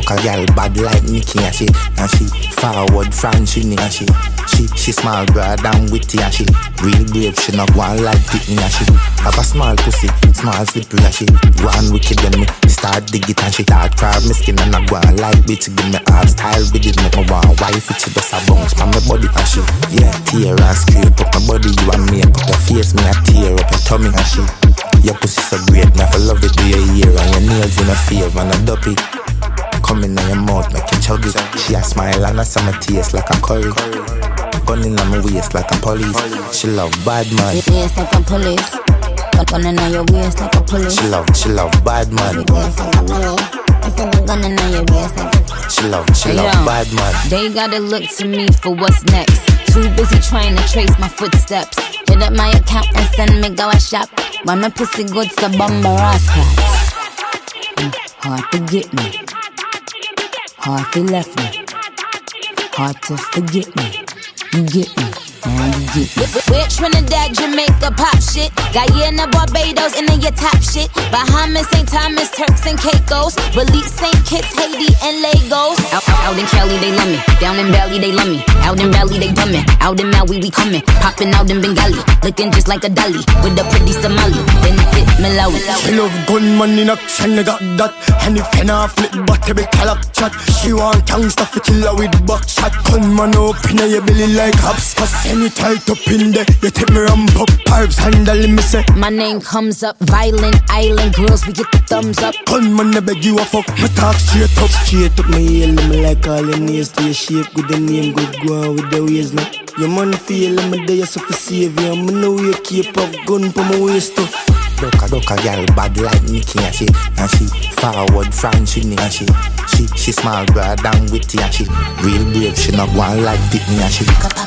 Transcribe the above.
Duck a gal bad like Nicky and she forward Franchini and she small broad and witty and she real brave. She not one like Pitney and she have a small pussy, small slippery and she one wicked when me start dig it and she start crab me skin and not one like bitch. Give me hard style with it, make me want wife it. She does a bounce from my body and she tear and scrape up my body. You and me up your face, me a tear up your tummy and she your pussy so great, me I love it do your ear and your nails in a favor and a duppy. Come in your mouth, make you chug it. She a smile and a summer taste like a curry. Gun in my waist like a police. She love bad man. Waist like a police. Gun in your waist like a police. She love bad man. Waist like a police. Gun in your waist like a police. She love bad man. They gotta look to me for what's next. Too busy trying to trace my footsteps. Hit up my account and send me go a shop. Why my pussy good to bumper ass cracks. Hard to get me. Hard to left me. Hard to forget me. You get me. Now you get me. We're Trinidad, Jamaica, pop shit. Guyana, Barbados, and then your top shit. Bahamas, St. Thomas, Turks and Caicos. Belize, St. Kitts, Haiti, and Lagos. Out in Cali, they love me. Down in Bali, they love me. Out in Valley, they dumb me. Out in Maui, we coming. Popping out in Bengali. Looking just like a dolly. With a pretty Somali. Then hit Malawi. She love gunman in action, I got that. And if you not flip, but every call chat. She want gangsta for killer with buckshot. Gunman open your belly like hops. Cause any tight up in there, you take me ramp up. Pipes handle me say. My name comes up, violent island girls, we get the thumbs up. Gunman I beg you a fuck, me talk straight up. Straight up my heel, me like all your nails to your shape. Good the name, good go on with the ways now. Your man feel me there, so for save you. Me know you keep up gun for my waist too. Duck a gal bad like Nicky and she forward Franchini and she small broad and witty and she real brave. She not one like Pitney and she